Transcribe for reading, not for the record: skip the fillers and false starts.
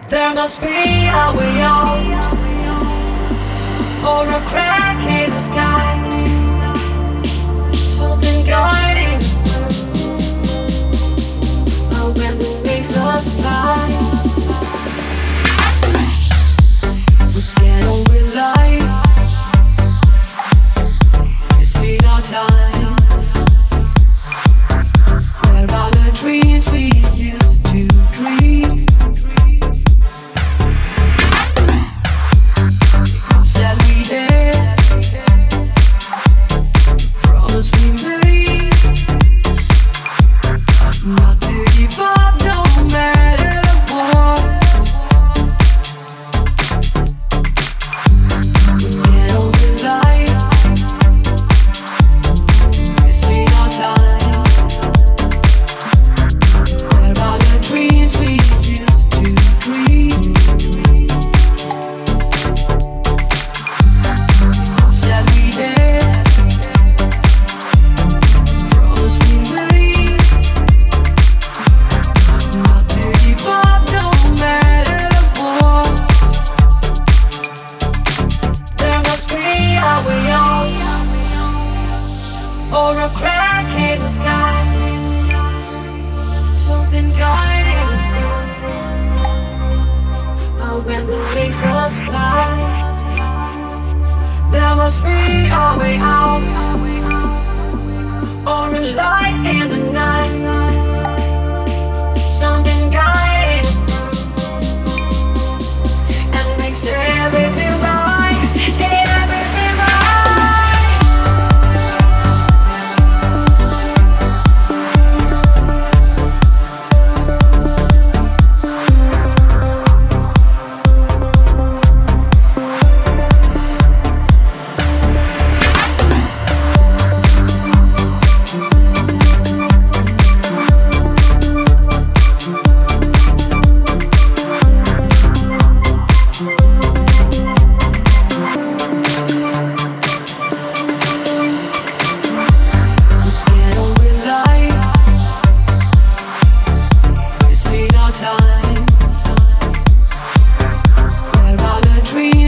There must be a way out, or a crack in the sky, something guiding us through, a wind that makes us fly. We get on with life, it's in our time. Where are the dreams we used to dream? Said we had promise we made, not to give up no matter what. We get on with life, it's in our time. Where are the dreams we used to dream? Said we had promise we made, not to give up no matter what. There must be a way out, or a crack in the sky, something guiding us through, a wind that makes us fly. There must be a way out, or a light in the night, something guiding us through, and makes everything right, everything right. Get on with life, it's in our time. Where are the dreams